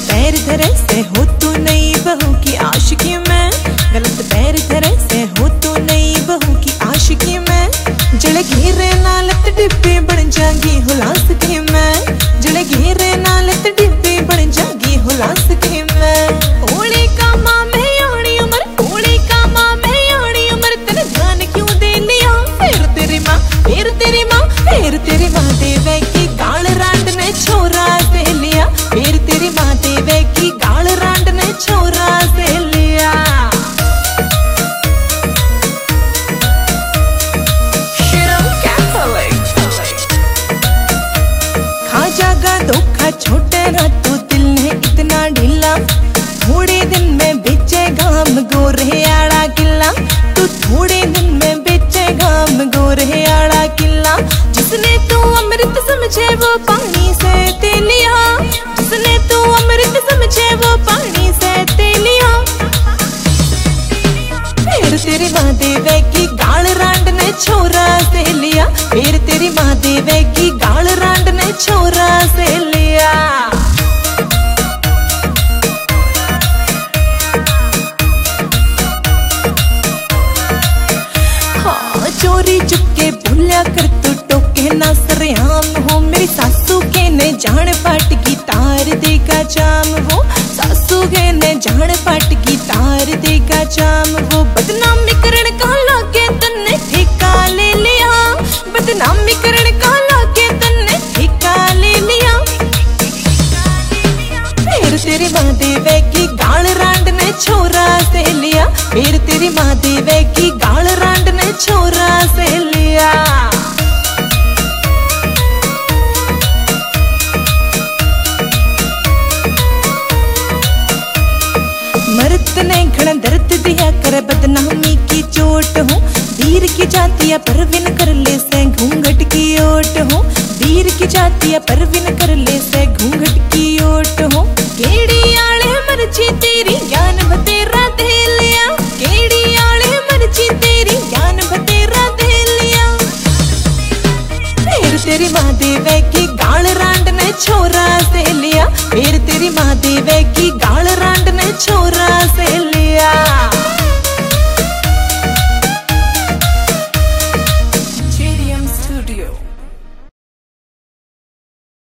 पैर धरे से हो तू नई बहू की आशिकी में, गलत पैर धरे से हो तू नई बहू की आशिकी में। जड़े घेरे नालत डिब्बे बन जागी हुलास की मैं, जड़े घेरे नालत डिब्बे बन जागी हुलास की मैं। ओले का माँ में आड़ी उमर, ओले का माँ में आड़ी उमर, तेरे ध्यान क्यों दे लिया? फिर तेरी माँ, फिर तेरी माँ, फिर तेरी माँ देवे की गाल रांड ने छोरा से लिया, फिर तेरी माँ देवे की गाल रांड ने छोरा से लिया। खा जागा धोखा छोटे ना तू, दिल है इतना ढीला, थोड़े दिन में बेचेगा गोरे आड़ा किला, तू थोड़े दिन में बेचेगा गोरे आड़ा किला। जिसने तू अमृत समझे वो पानी से तेलिया, जिसने तू अमृत समझे वो पानी से तेलिया। फिर तेरी माँ देवे की गाल रांड ने छोरा से लिया, फिर तेरी माँ देवे की गाल रांड ने छोरा से लिया। हाँ चोरी चुपके भूलिया कर तू टोके ना सरेआम हो, मेरी सासू के ने जान पाट की तार देगा जाम वो, सासू के ने जान पाट की तार देगा जाम वो। बदनामी करण का लागे तन्ने ठेका ले लिया, बदनामी करण का लागे तन्ने ठेका ले लिया। फिर तेरी माँ देवे की गाल रांड ने छोरा से लिया, फिर तेरी माँ देवे की गाल रांड ने छोरा से लिया। मर्द ने घना दर्द दिया कर बदनामी की चोट हो, वीर की जातिया परविन कर ले से घूंघट की ओट हो, वीर की जातिया परविन कर ले से घूंघट की ओट हो। केड़ी आले मर्जी तेरी ज्ञान बतेरा दे लिया, केड़ी आले मर्जी तेरी ज्ञान बतेरा दे लिया। फिर तेरी माँ देवे की गाल रांड ने छोरा से लिया।